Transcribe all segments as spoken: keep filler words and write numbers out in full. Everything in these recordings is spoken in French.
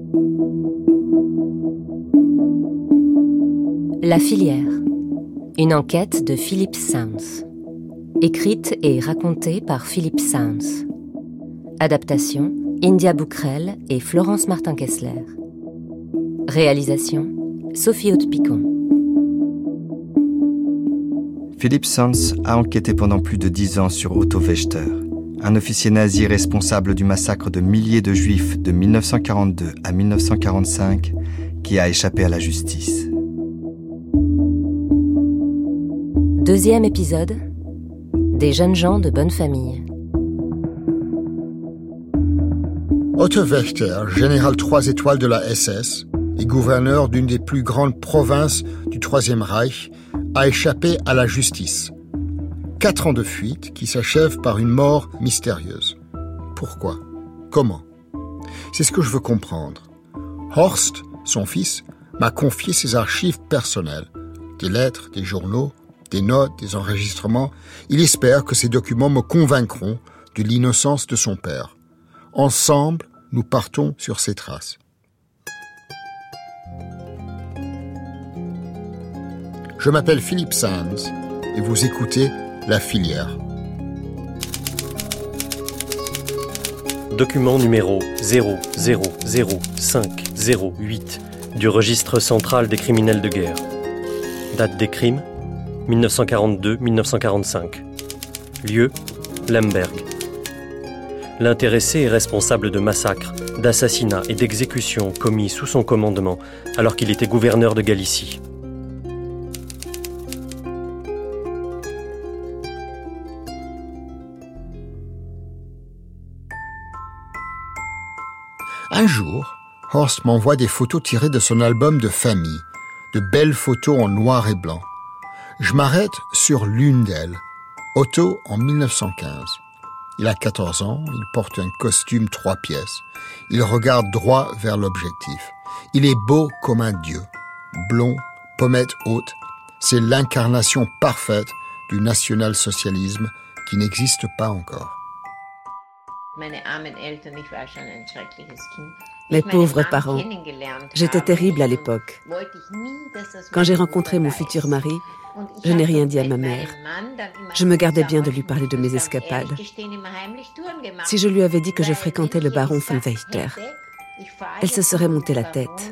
La filière. Une enquête de Philippe Sounds. Écrite et racontée par Philippe Sounds. Adaptation, India Bouquerel et Florence Martin-Kessler. Réalisation, Sophie Haute-Picon. Philippe Sounds a enquêté pendant plus de dix ans sur Otto Wächter, un officier nazi responsable du massacre de milliers de juifs de dix-neuf cent quarante-deux à dix-neuf cent quarante-cinq, qui a échappé à la justice. Deuxième épisode, des jeunes gens de bonne famille. Otto Wächter, général trois étoiles de la S S et gouverneur d'une des plus grandes provinces du Troisième Reich, a échappé à la justice. Quatre ans de fuite qui s'achèvent par une mort mystérieuse. Pourquoi ? Comment ? C'est ce que je veux comprendre. Horst, son fils, m'a confié ses archives personnelles. Des lettres, des journaux, des notes, des enregistrements. Il espère que ces documents me convaincront de l'innocence de son père. Ensemble, nous partons sur ses traces. Je m'appelle Philippe Sounds et vous écoutez La Filière. Document numéro zéro zéro zéro cinq zéro huit du registre central des criminels de guerre. Date des crimes dix-neuf cent quarante-deux à dix-neuf cent quarante-cinq. Lieu Lemberg. L'intéressé est responsable de massacres, d'assassinats et d'exécutions commis sous son commandement alors qu'il était gouverneur de Galicie. Un jour, Horst m'envoie des photos tirées de son album de famille, de belles photos en noir et blanc. Je m'arrête sur l'une d'elles, Otto en dix-neuf cent quinze. Il a quatorze ans, il porte un costume trois pièces. Il regarde droit vers l'objectif. Il est beau comme un dieu, blond, pommette haute. C'est l'incarnation parfaite du national-socialisme qui n'existe pas encore. Mes pauvres parents, j'étais terrible à l'époque. Quand j'ai rencontré mon futur mari, je n'ai rien dit à ma mère. Je me gardais bien de lui parler de mes escapades. Si je lui avais dit que je fréquentais le baron von Wächter, elle se serait montée la tête.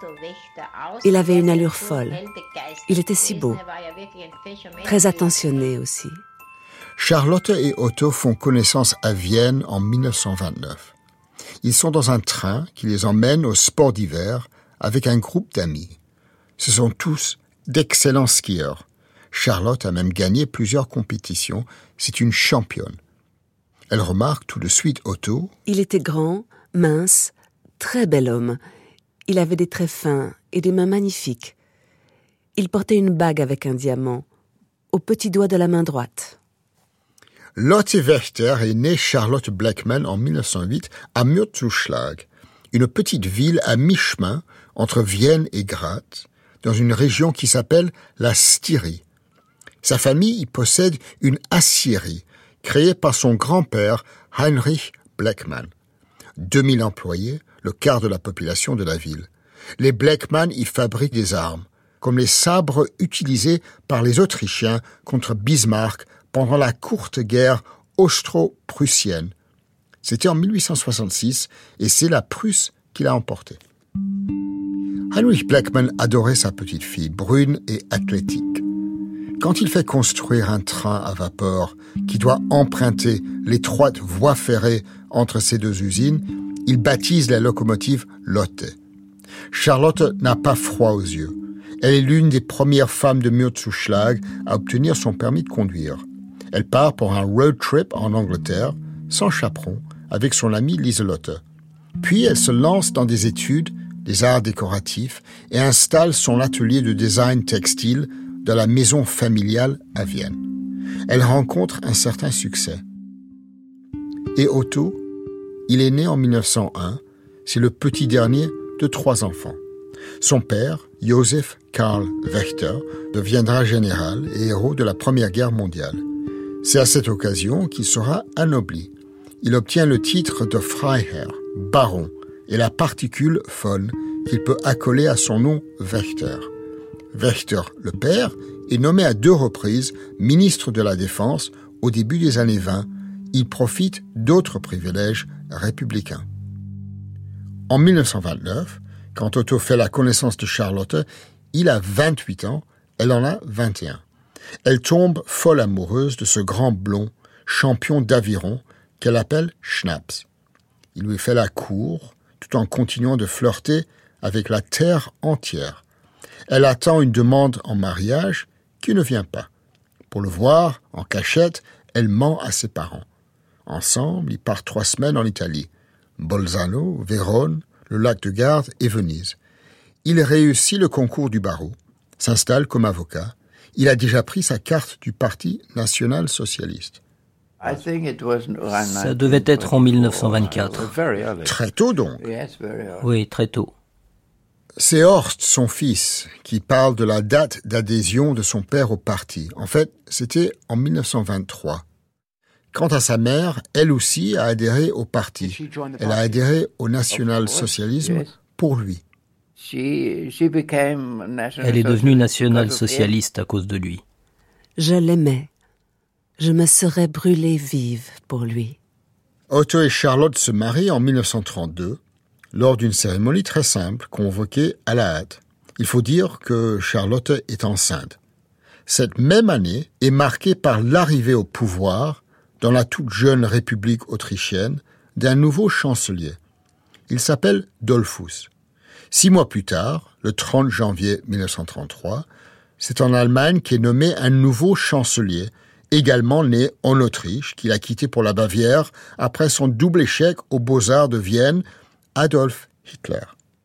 Il avait une allure folle. Il était si beau, très attentionné aussi. Charlotte et Otto font connaissance à Vienne en dix-neuf cent vingt-neuf. Ils sont dans un train qui les emmène au sport d'hiver avec un groupe d'amis. Ce sont tous d'excellents skieurs. Charlotte a même gagné plusieurs compétitions. C'est une championne. Elle remarque tout de suite Otto. Il était grand, mince, très bel homme. Il avait des traits fins et des mains magnifiques. Il portait une bague avec un diamant au petit doigt de la main droite. Lotte Wächter est née Charlotte Bleckmann en dix-neuf cent huit à Mürzzuschlag, une petite ville à mi-chemin entre Vienne et Graz, dans une région qui s'appelle la Styrie. Sa famille y possède une aciérie créée par son grand-père Heinrich Bleckmann. deux mille employés, le quart de la population de la ville. Les Bleckmann y fabriquent des armes, comme les sabres utilisés par les Autrichiens contre Bismarck pendant la courte guerre austro-prussienne. C'était en dix-huit cent soixante-six et c'est la Prusse qui l'a emporté. Heinrich Bleckmann adorait sa petite fille, brune et athlétique. Quand il fait construire un train à vapeur qui doit emprunter l'étroite voie ferrée entre ces deux usines, il baptise la locomotive Lotte. Charlotte n'a pas froid aux yeux. Elle est l'une des premières femmes de Mürzzuschlag à obtenir son permis de conduire. Elle part pour un road trip en Angleterre, sans chaperon, avec son amie Lieselotte. Puis elle se lance dans des études, des arts décoratifs, et installe son atelier de design textile dans la maison familiale à Vienne. Elle rencontre un certain succès. Et Otto, il est né en dix-neuf cent un, c'est le petit dernier de trois enfants. Son père, Josef Karl Wächter, deviendra général et héros de la Première Guerre mondiale. C'est à cette occasion qu'il sera anobli. Il obtient le titre de Freiherr, baron, et la particule von qu'il peut accoler à son nom Wächter. Wächter, le père, est nommé à deux reprises ministre de la Défense au début des années vingt. Il profite d'autres privilèges républicains. En dix-neuf cent vingt-neuf, quand Otto fait la connaissance de Charlotte, il a vingt-huit ans, elle en a vingt et un. Elle tombe folle amoureuse de ce grand blond, champion d'aviron, qu'elle appelle Schnaps. Il lui fait la cour, tout en continuant de flirter avec la terre entière. Elle attend une demande en mariage qui ne vient pas. Pour le voir, en cachette, elle ment à ses parents. Ensemble, ils partent trois semaines en Italie. Bolzano, Vérone, le lac de Garde et Venise. Il réussit le concours du barreau, s'installe comme avocat. Il a déjà pris sa carte du Parti national-socialiste. Ça devait être en dix-neuf cent vingt-quatre. Très tôt donc. Oui, très tôt. C'est Horst, son fils, qui parle de la date d'adhésion de son père au parti. En fait, c'était en dix-neuf cent vingt-trois. Quant à sa mère, elle aussi a adhéré au parti. Elle a adhéré au national-socialisme pour lui. Elle est devenue nationale-socialiste à cause de lui. Je l'aimais. Je me serais brûlée vive pour lui. Otto et Charlotte se marient en dix-neuf cent trente-deux, lors d'une cérémonie très simple, convoquée à la hâte. Il faut dire que Charlotte est enceinte. Cette même année est marquée par l'arrivée au pouvoir, dans la toute jeune République autrichienne, d'un nouveau chancelier. Il s'appelle Dollfuss. Six mois plus tard, le trente janvier dix-neuf cent trente-trois, c'est en Allemagne qu'est nommé un nouveau chancelier, également né en Autriche, qu'il a quitté pour la Bavière après son double échec aux Beaux-Arts de Vienne, Adolf Hitler.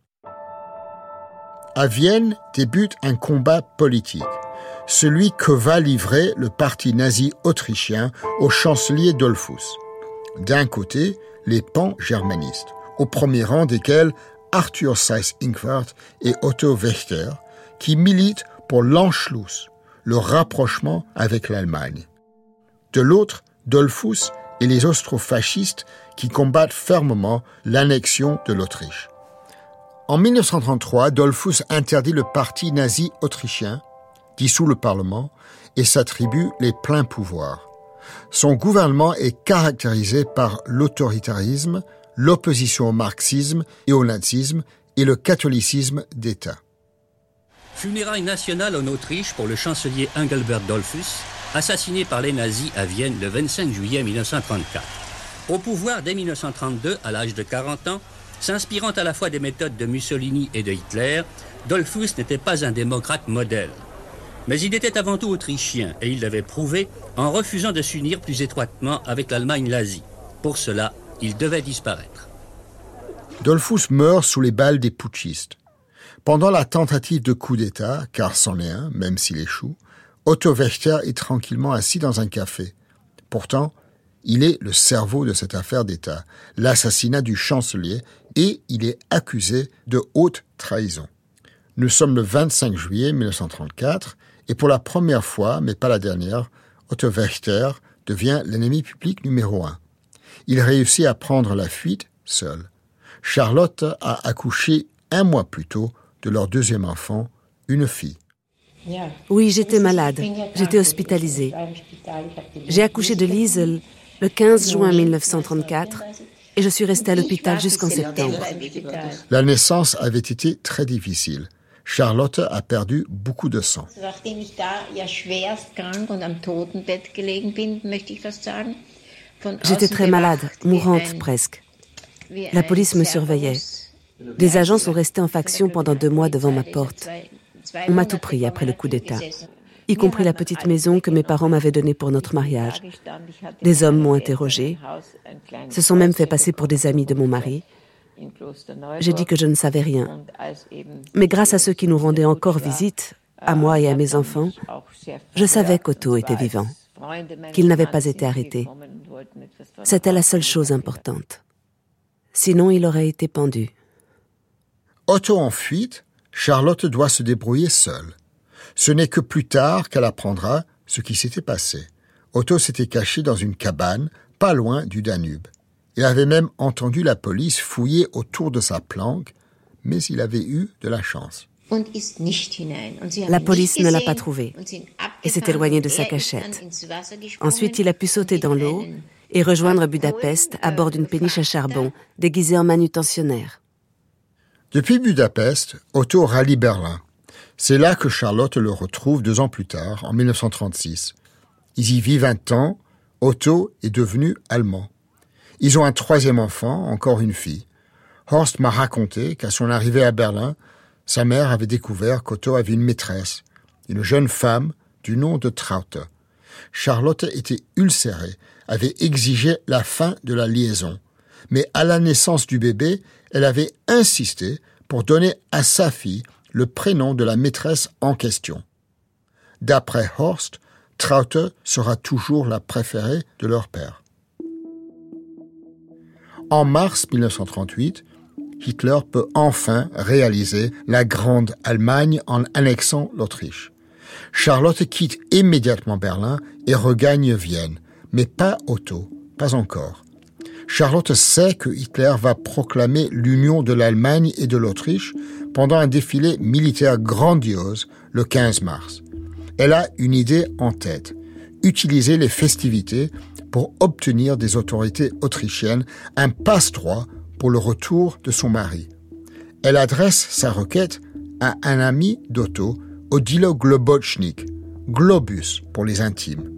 À Vienne débute un combat politique, celui que va livrer le parti nazi autrichien au chancelier Dollfuss. D'un côté, les pan-germanistes, au premier rang desquels Arthur Seyss-Inquart et Otto Wächter, qui militent pour l'Anschluss, le rapprochement avec l'Allemagne. De l'autre, Dollfuss et les austrofascistes qui combattent fermement l'annexion de l'Autriche. En dix-neuf cent trente-trois, Dollfuss interdit le parti nazi autrichien, dissout le Parlement et s'attribue les pleins pouvoirs. Son gouvernement est caractérisé par l'autoritarisme, l'opposition au marxisme et au nazisme et le catholicisme d'État. Funérailles nationales en Autriche pour le chancelier Engelbert Dollfuss, assassiné par les nazis à Vienne le vingt-cinq juillet dix-neuf cent trente-quatre. Au pouvoir dès dix-neuf cent trente-deux, à l'âge de quarante ans, s'inspirant à la fois des méthodes de Mussolini et de Hitler, Dollfuss n'était pas un démocrate modèle. Mais il était avant tout autrichien et il l'avait prouvé en refusant de s'unir plus étroitement avec l'Allemagne nazie. Pour cela, il devait disparaître. Dollfuss meurt sous les balles des putschistes. Pendant la tentative de coup d'État, car c'en est un, même s'il échoue, Otto Wächter est tranquillement assis dans un café. Pourtant, il est le cerveau de cette affaire d'État, l'assassinat du chancelier, et il est accusé de haute trahison. Nous sommes le vingt-cinq juillet dix-neuf cent trente-quatre, et pour la première fois, mais pas la dernière, Otto Wächter devient l'ennemi public numéro un. Il réussit à prendre la fuite seul. Charlotte a accouché un mois plus tôt de leur deuxième enfant, une fille. Oui, j'étais malade. J'étais hospitalisée. J'ai accouché de Liesel le quinze juin dix-neuf cent trente-quatre et je suis restée à l'hôpital jusqu'en septembre. La naissance avait été très difficile. Charlotte a perdu beaucoup de sang. J'étais très malade, mourante presque. La police me surveillait. Des agents sont restés en faction pendant deux mois devant ma porte. On m'a tout pris après le coup d'État, y compris la petite maison que mes parents m'avaient donnée pour notre mariage. Des hommes m'ont interrogée, se sont même fait passer pour des amis de mon mari. J'ai dit que je ne savais rien. Mais grâce à ceux qui nous rendaient encore visite, à moi et à mes enfants, je savais qu'Otto était vivant, qu'il n'avait pas été arrêté. C'était la seule chose importante. Sinon, il aurait été pendu. Otto en fuite, Charlotte doit se débrouiller seule. Ce n'est que plus tard qu'elle apprendra ce qui s'était passé. Otto s'était caché dans une cabane, pas loin du Danube. Il avait même entendu la police fouiller autour de sa planque, mais il avait eu de la chance. La police ne l'a pas trouvé et s'est éloigné de sa cachette. Ensuite, il a pu sauter dans l'eau et rejoindre Budapest à bord d'une péniche à charbon, déguisée en manutentionnaire. Depuis Budapest, Otto rallie Berlin. C'est là que Charlotte le retrouve deux ans plus tard, en dix-neuf cent trente-six. Ils y vivent un temps, Otto est devenu allemand. Ils ont un troisième enfant, encore une fille. Horst m'a raconté qu'à son arrivée à Berlin, sa mère avait découvert qu'Otto avait une maîtresse, une jeune femme du nom de Traute. Charlotte était ulcérée, avait exigé la fin de la liaison. Mais à la naissance du bébé, elle avait insisté pour donner à sa fille le prénom de la maîtresse en question. D'après Horst, Traute sera toujours la préférée de leur père. En mars dix-neuf cent trente-huit, Hitler peut enfin réaliser la Grande Allemagne en annexant l'Autriche. Charlotte quitte immédiatement Berlin et regagne Vienne, mais pas Otto, pas encore. Charlotte sait que Hitler va proclamer l'union de l'Allemagne et de l'Autriche pendant un défilé militaire grandiose le quinze mars. Elle a une idée en tête, utiliser les festivités pour obtenir des autorités autrichiennes un passe-droit pour le retour de son mari. Elle adresse sa requête à un ami d'Otto, Odilo Globocznik, Globus pour les intimes.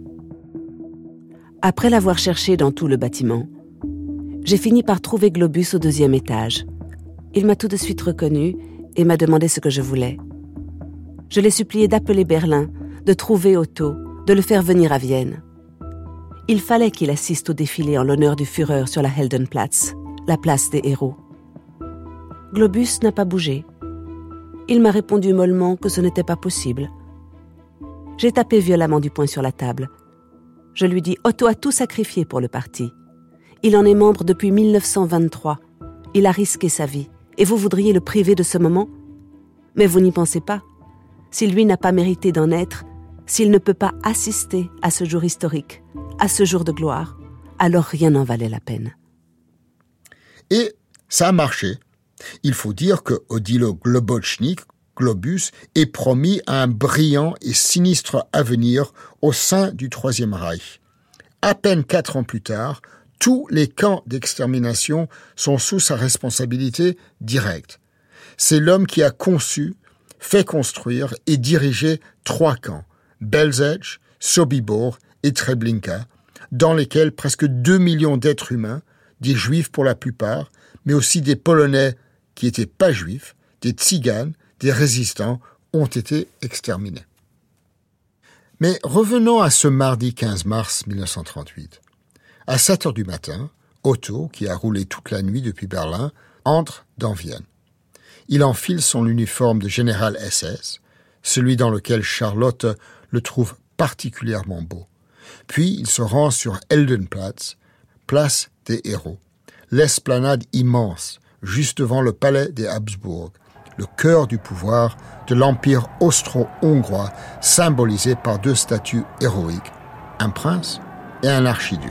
Après l'avoir cherché dans tout le bâtiment, j'ai fini par trouver Globus au deuxième étage. Il m'a tout de suite reconnu et m'a demandé ce que je voulais. Je l'ai supplié d'appeler Berlin, de trouver Otto, de le faire venir à Vienne. Il fallait qu'il assiste au défilé en l'honneur du Führer sur la Heldenplatz, la place des héros. Globus n'a pas bougé. Il m'a répondu mollement que ce n'était pas possible. J'ai tapé violemment du poing sur la table. Je lui dis « Otto a tout sacrifié pour le parti. Il en est membre depuis mille neuf cent vingt-trois. Il a risqué sa vie. Et vous voudriez le priver de ce moment ? Mais vous n'y pensez pas. Si lui n'a pas mérité d'en être, s'il ne peut pas assister à ce jour historique, à ce jour de gloire, alors rien n'en valait la peine. » Et ça a marché. Il faut dire que Odilo Globocznik, Globus, est promis à un brillant et sinistre avenir au sein du Troisième Reich. À peine quatre ans plus tard, tous les camps d'extermination sont sous sa responsabilité directe. C'est l'homme qui a conçu, fait construire et dirigé trois camps, Belzec, Sobibor et Treblinka, dans lesquels presque deux millions d'êtres humains, des juifs pour la plupart, mais aussi des Polonais qui n'étaient pas juifs, des tziganes, des résistants, ont été exterminés. Mais revenons à ce mardi quinze mars mille neuf cent trente-huit. À sept heures du matin, Otto, qui a roulé toute la nuit depuis Berlin, entre dans Vienne. Il enfile son uniforme de général S S, celui dans lequel Charlotte le trouve particulièrement beau. Puis il se rend sur Heldenplatz, place des héros, l'esplanade immense, juste devant le palais des Habsbourg, le cœur du pouvoir de l'empire austro-hongrois, symbolisé par deux statues héroïques, un prince et un archiduc.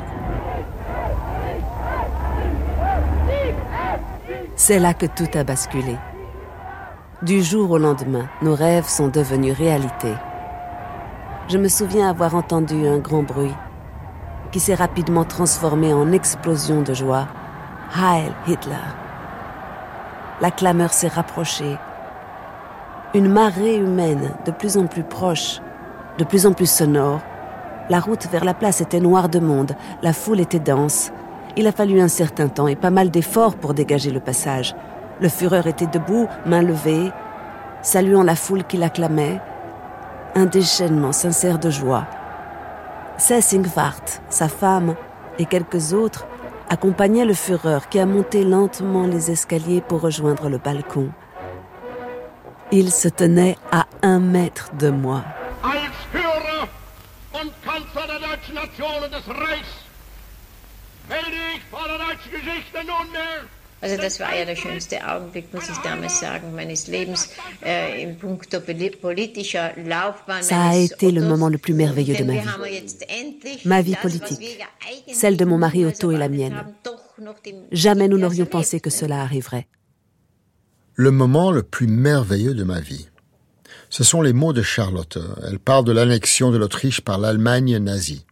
C'est là que tout a basculé. Du jour au lendemain, nos rêves sont devenus réalité. Je me souviens avoir entendu un grand bruit qui s'est rapidement transformé en explosion de joie. Heil Hitler! La clameur s'est rapprochée. Une marée humaine de plus en plus proche, de plus en plus sonore. La route vers la place était noire de monde, la foule était dense. Il a fallu un certain temps et pas mal d'efforts pour dégager le passage. Le Führer était debout, main levée, saluant la foule qui l'acclamait. Un déchaînement sincère de joie. Sessingwart, sa femme et quelques autres accompagnaient le Führer qui a monté lentement les escaliers pour rejoindre le balcon. Il se tenait à un mètre de moi. Als Führer und Kanzler der deutschen Nation und des Reichs werde ich vor der deutschen Geschichte nunmehr. Also das war ja der schönste Augenblick, muss ich damals sagen, meines Lebens äh, in puncto politischer Laufbahn. Ça a été le moment le plus merveilleux de ma vie. Ma vie politique, celle de mon mari Otto et la mienne. Jamais nous n'aurions pensé que cela arriverait. Le moment le plus merveilleux de ma vie. Ce sont les mots de Charlotte. Elle parle de l'annexion de l'Autriche par l'Allemagne nazie.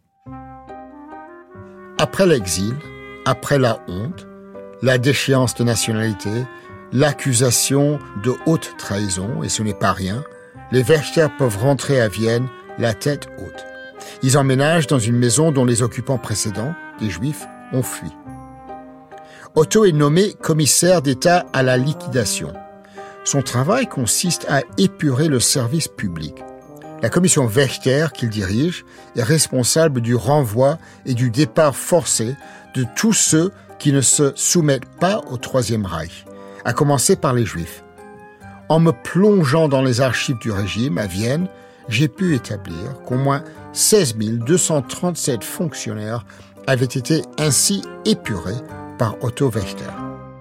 Après l'exil, après la honte, la déchéance de nationalité, l'accusation de haute trahison, et ce n'est pas rien, les Wächter peuvent rentrer à Vienne la tête haute. Ils emménagent dans une maison dont les occupants précédents, des Juifs, ont fui. Otto est nommé commissaire d'État à la liquidation. Son travail consiste à épurer le service public. La commission Wächter qu'il dirige est responsable du renvoi et du départ forcé de tous ceux qui ne se soumettent pas au Troisième Reich, à commencer par les Juifs. En me plongeant dans les archives du régime à Vienne, j'ai pu établir qu'au moins seize mille deux cent trente-sept fonctionnaires avaient été ainsi épurés par Otto Wächter.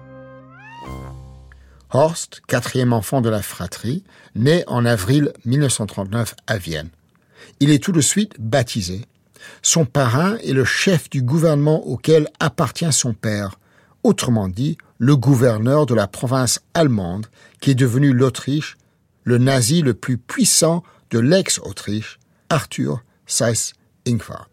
Horst, quatrième enfant de la fratrie, naît en avril mille neuf cent trente-neuf à Vienne. Il est tout de suite baptisé. Son parrain est le chef du gouvernement auquel appartient son père, autrement dit, le gouverneur de la province allemande qui est devenu l'Autriche, le nazi le plus puissant de l'ex-Autriche, Arthur Seyss-Inquart.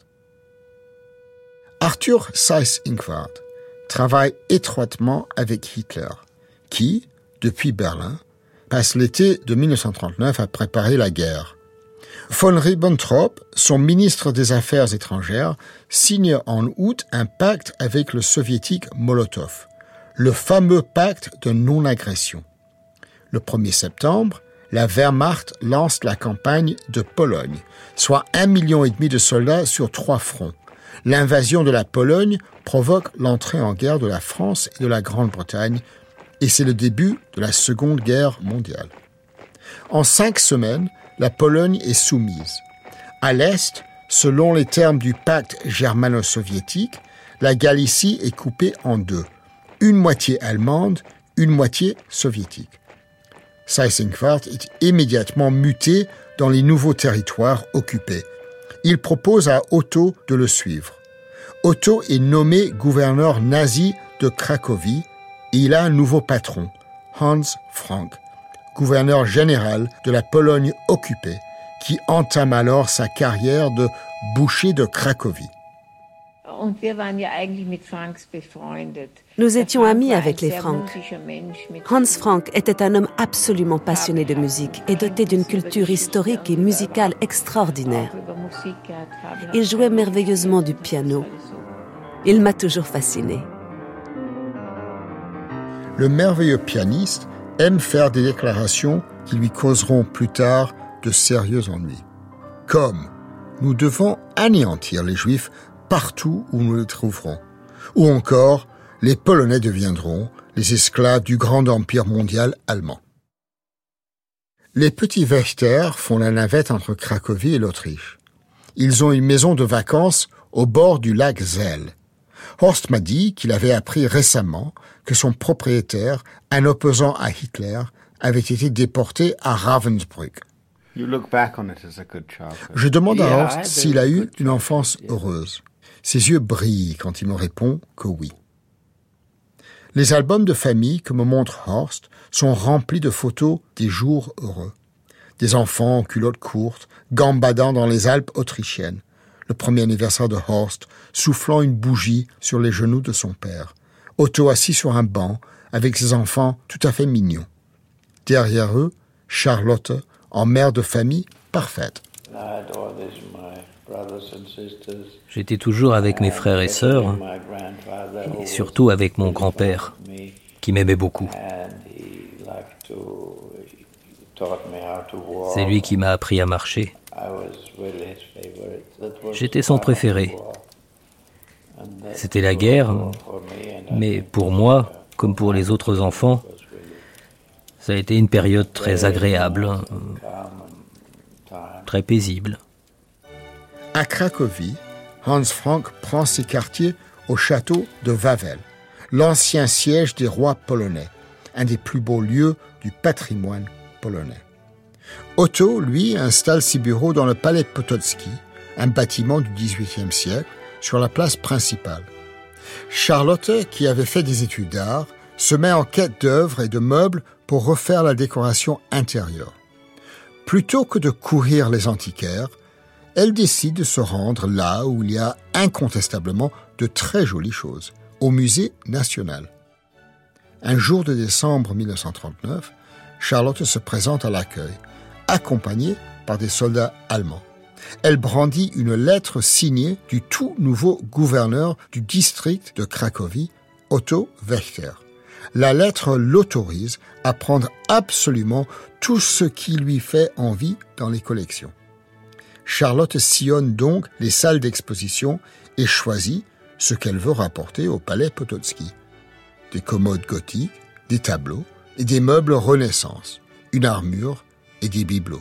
Arthur Seyss-Inquart travaille étroitement avec Hitler, qui, depuis Berlin, passe l'été de mille neuf cent trente-neuf à préparer la guerre. Von Ribbentrop, son ministre des Affaires étrangères, signe en août un pacte avec le soviétique Molotov, le fameux pacte de non-agression. Le premier septembre, la Wehrmacht lance la campagne de Pologne, soit un million et demi de soldats sur trois fronts. L'invasion de la Pologne provoque l'entrée en guerre de la France et de la Grande-Bretagne, et c'est le début de la Seconde Guerre mondiale. En cinq semaines, la Pologne est soumise. À l'Est, selon les termes du pacte germano-soviétique, la Galicie est coupée en deux, une moitié allemande, une moitié soviétique. Seyss-Inquart est immédiatement muté dans les nouveaux territoires occupés. Il propose à Otto de le suivre. Otto est nommé gouverneur nazi de Cracovie et il a un nouveau patron, Hans Frank, gouverneur général de la Pologne occupée, qui entame alors sa carrière de boucher de Cracovie. Nous étions amis avec les Frank. Hans Frank était un homme absolument passionné de musique et doté d'une culture historique et musicale extraordinaire. Il jouait merveilleusement du piano. Il m'a toujours fascinée. Le merveilleux pianiste aime faire des déclarations qui lui causeront plus tard de sérieux ennuis. Comme « Nous devons anéantir les Juifs partout où nous les trouverons ». Ou encore « Les Polonais deviendront les esclaves du grand empire mondial allemand ». Les petits Wächter font la navette entre Cracovie et l'Autriche. Ils ont une maison de vacances au bord du lac Zell. Horst m'a dit qu'il avait appris récemment que son propriétaire, un opposant à Hitler, avait été déporté à Ravensbrück. Je demande à Horst s'il a eu une enfance heureuse. Ses yeux brillent quand il me répond que oui. Les albums de famille que me montre Horst sont remplis de photos des jours heureux. Des enfants en culottes courtes, gambadant dans les Alpes autrichiennes. Le premier anniversaire de Horst, soufflant une bougie sur les genoux de son père. Otto assis sur un banc, avec ses enfants tout à fait mignons. Derrière eux, Charlotte, en mère de famille parfaite. J'étais toujours avec mes frères et sœurs, et surtout avec mon grand-père, qui m'aimait beaucoup. C'est lui qui m'a appris à marcher. J'étais son préféré. C'était la guerre, mais pour moi, comme pour les autres enfants, ça a été une période très agréable, très paisible. À Cracovie, Hans Frank prend ses quartiers au château de Wawel, l'ancien siège des rois polonais, un des plus beaux lieux du patrimoine polonais. Otto, lui, installe ses bureaux dans le palais Potocki, un bâtiment du dix-huitième siècle, sur la place principale. Charlotte, qui avait fait des études d'art, se met en quête d'œuvres et de meubles pour refaire la décoration intérieure. Plutôt que de courir les antiquaires, elle décide de se rendre là où il y a incontestablement de très jolies choses, au Musée national. Un jour de décembre dix-neuf cent trente-neuf, Charlotte se présente à l'accueil, accompagnée par des soldats allemands. Elle brandit une lettre signée du tout nouveau gouverneur du district de Cracovie, Otto Wächter. La lettre l'autorise à prendre absolument tout ce qui lui fait envie dans les collections. Charlotte sillonne donc les salles d'exposition et choisit ce qu'elle veut rapporter au palais Potocki. Des commodes gothiques, des tableaux et des meubles Renaissance, une armure et des bibelots.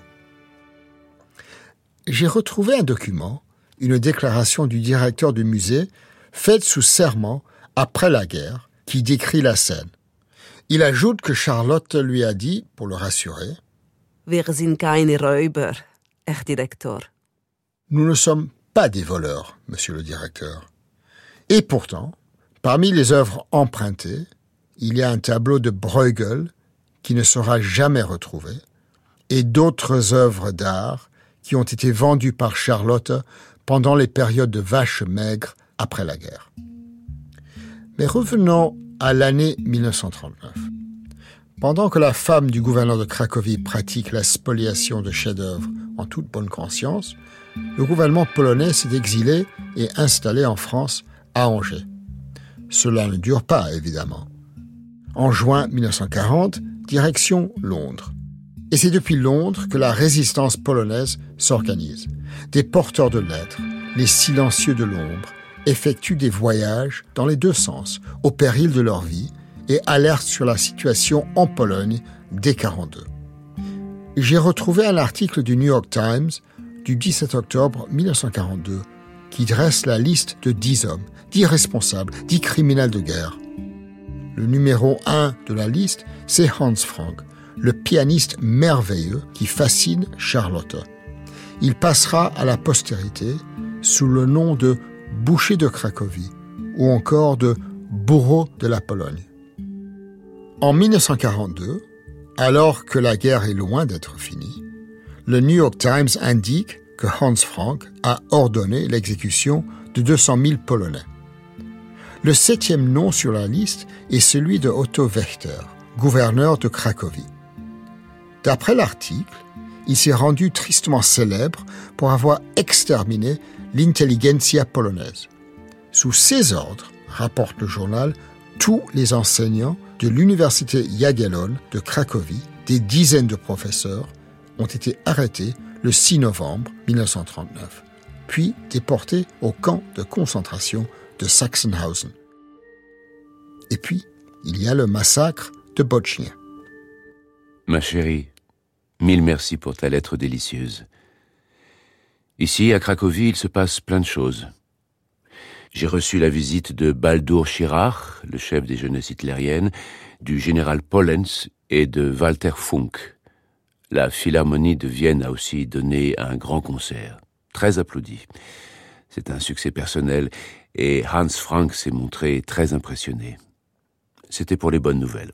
J'ai retrouvé un document, une déclaration du directeur du musée, faite sous serment après la guerre, qui décrit la scène. Il ajoute que Charlotte lui a dit, pour le rassurer, « Wir sind keine Räuber, Herr Direktor. » Nous ne sommes pas des voleurs, monsieur le directeur. Et pourtant, parmi les œuvres empruntées, il y a un tableau de Bruegel qui ne sera jamais retrouvé, et d'autres œuvres d'art qui ont été vendues par Charlotte pendant les périodes de vaches maigres après la guerre. Mais revenons à l'année dix-neuf cent trente-neuf. Pendant que la femme du gouverneur de Cracovie pratique la spoliation de chefs-d'œuvre en toute bonne conscience, le gouvernement polonais s'est exilé et installé en France, à Angers. Cela ne dure pas, évidemment. En juin dix-neuf cent quarante, direction Londres. Et c'est depuis Londres que la résistance polonaise s'organise. Des porteurs de lettres, les silencieux de l'ombre, effectuent des voyages dans les deux sens, au péril de leur vie, et alertent sur la situation en Pologne dès quarante-deux. J'ai retrouvé un article du New York Times du dix-sept octobre dix-neuf cent quarante-deux qui dresse la liste de dix hommes, dix responsables, dix criminels de guerre. Le numéro un de la liste, c'est Hans Frank, le pianiste merveilleux qui fascine Charlotte. Il passera à la postérité sous le nom de Boucher de Cracovie ou encore de Bourreau de la Pologne. En dix-neuf cent quarante-deux, alors que la guerre est loin d'être finie, le New York Times indique que Hans Frank a ordonné l'exécution de deux cent mille Polonais. Le septième nom sur la liste est celui de Otto Wächter, gouverneur de Cracovie. D'après l'article, il s'est rendu tristement célèbre pour avoir exterminé l'intelligentsia polonaise. Sous ses ordres, rapporte le journal, tous les enseignants de l'université Jagiellon de Cracovie, des dizaines de professeurs, ont été arrêtés le six novembre dix-neuf cent trente-neuf, puis déportés au camp de concentration de Sachsenhausen. Et puis, il y a le massacre de Bochnia. Ma chérie, mille merci pour ta lettre délicieuse. Ici, à Cracovie, il se passe plein de choses. J'ai reçu la visite de Baldur Schirach, le chef des jeunesses hitlériennes, du général Pollens et de Walter Funk. La Philharmonie de Vienne a aussi donné un grand concert, très applaudi. C'est un succès personnel et Hans Frank s'est montré très impressionné. C'était pour les bonnes nouvelles.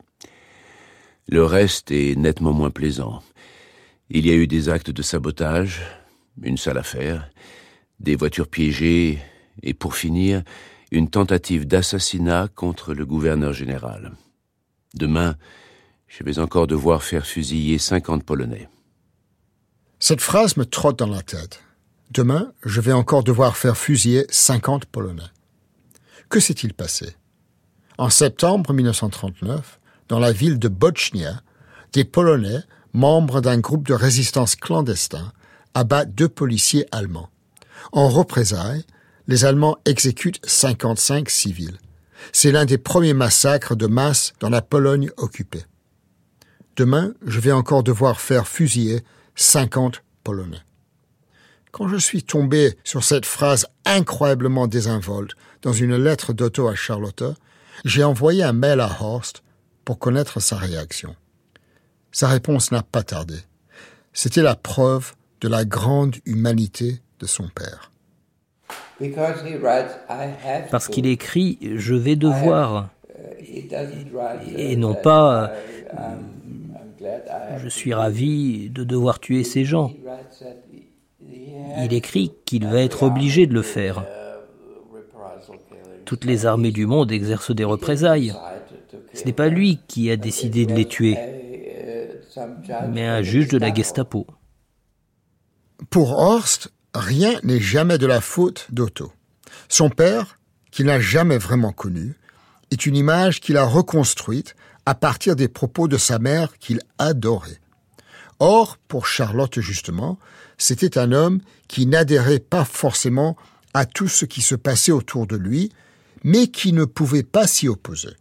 Le reste est nettement moins plaisant. Il y a eu des actes de sabotage, une sale affaire, des voitures piégées et, pour finir, une tentative d'assassinat contre le gouverneur général. Demain, je vais encore devoir faire fusiller cinquante Polonais. Cette phrase me trotte dans la tête. Demain, je vais encore devoir faire fusiller cinquante Polonais. Que s'est-il passé? En septembre dix-neuf cent trente-neuf, dans la ville de Bochnia, des Polonais, membres d'un groupe de résistance clandestin, abattent deux policiers allemands. En représailles, les Allemands exécutent cinquante-cinq civils. C'est l'un des premiers massacres de masse dans la Pologne occupée. Demain, je vais encore devoir faire fusiller cinquante Polonais. Quand je suis tombé sur cette phrase incroyablement désinvolte dans une lettre d'Otto à Charlotte, j'ai envoyé un mail à Horst pour connaître sa réaction. Sa réponse n'a pas tardé. C'était la preuve de la grande humanité de son père. Parce qu'il écrit « je vais devoir » et non pas « je suis ravi de devoir tuer ces gens ». Il écrit qu'il va être obligé de le faire. Toutes les armées du monde exercent des représailles. Ce n'est pas lui qui a décidé de les tuer, mais un juge de la Gestapo. Pour Horst, rien n'est jamais de la faute d'Otto. Son père, qu'il n'a jamais vraiment connu, est une image qu'il a reconstruite à partir des propos de sa mère qu'il adorait. Or, pour Charlotte justement, c'était un homme qui n'adhérait pas forcément à tout ce qui se passait autour de lui, mais qui ne pouvait pas s'y opposer.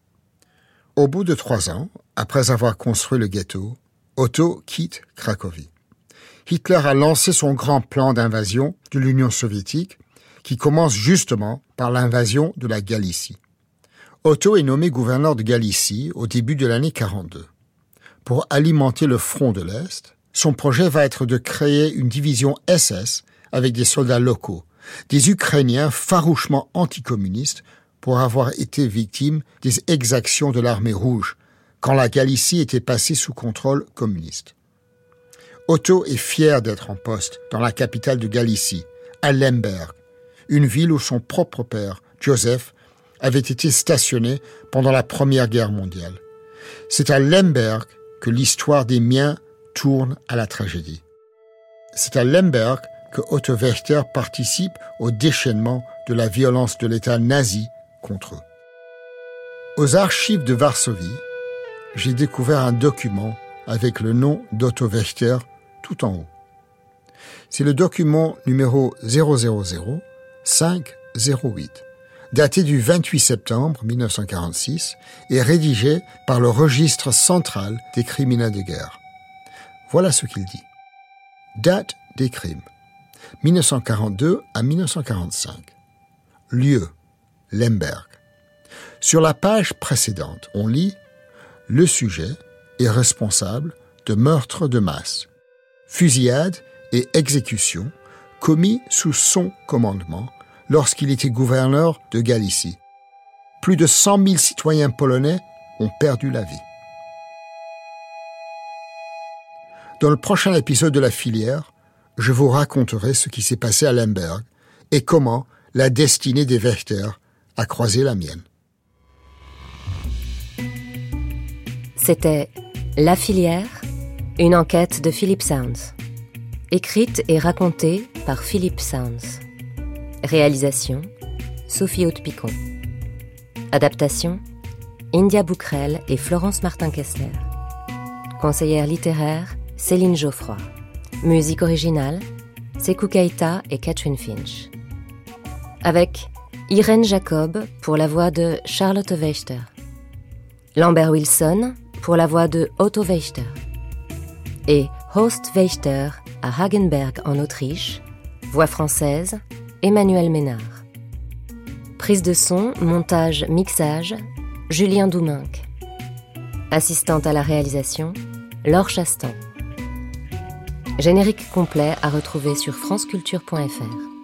Au bout de trois ans, après avoir construit le ghetto, Otto quitte Cracovie. Hitler a lancé son grand plan d'invasion de l'Union soviétique, qui commence justement par l'invasion de la Galicie. Otto est nommé gouverneur de Galicie au début de l'année quarante-deux. Pour alimenter le front de l'Est, son projet va être de créer une division S S avec des soldats locaux, des Ukrainiens farouchement anticommunistes pour avoir été victimes des exactions de l'armée rouge, quand la Galicie était passée sous contrôle communiste. Otto est fier d'être en poste dans la capitale de Galicie, à Lemberg, une ville où son propre père, Joseph, avait été stationné pendant la Première Guerre mondiale. C'est à Lemberg que l'histoire des miens tourne à la tragédie. C'est à Lemberg que Otto Wächter participe au déchaînement de la violence de l'État nazi contre eux. Aux archives de Varsovie, j'ai découvert un document avec le nom d'Otto Wächter tout en haut. C'est le document numéro zéro zéro zéro cinq zéro huit, daté du vingt-huit septembre mille neuf cent quarante-six et rédigé par le registre central des criminels de guerre. Voilà ce qu'il dit. Date des crimes. mille neuf cent quarante-deux à mille neuf cent quarante-cinq. Lieu. Lemberg. Sur la page précédente, on lit « Le sujet est responsable de meurtres de masse, fusillades et exécutions commis sous son commandement lorsqu'il était gouverneur de Galicie. Plus de cent mille citoyens polonais ont perdu la vie. » Dans le prochain épisode de La Filière, je vous raconterai ce qui s'est passé à Lemberg et comment la destinée des Wächter a croisé la mienne. C'était La Filière, une enquête de Philip Sounds. Écrite et racontée par Philip Sounds. Réalisation, Sophie Haute-Picon. Adaptation, India Boukrel et Florence Martin-Kessler. Conseillère littéraire, Céline Geoffroy. Musique originale, Sekou Keita et Catherine Finch. Avec Irène Jacob pour la voix de Charlotte Wächter. Lambert Wilson pour la voix de Otto Wächter. Et Horst Wächter à Hagenberg en Autriche, voix française, Emmanuel Ménard. Prise de son, montage, mixage, Julien Douminc. Assistante à la réalisation, Laure Chastan. Générique complet à retrouver sur franceculture point f r.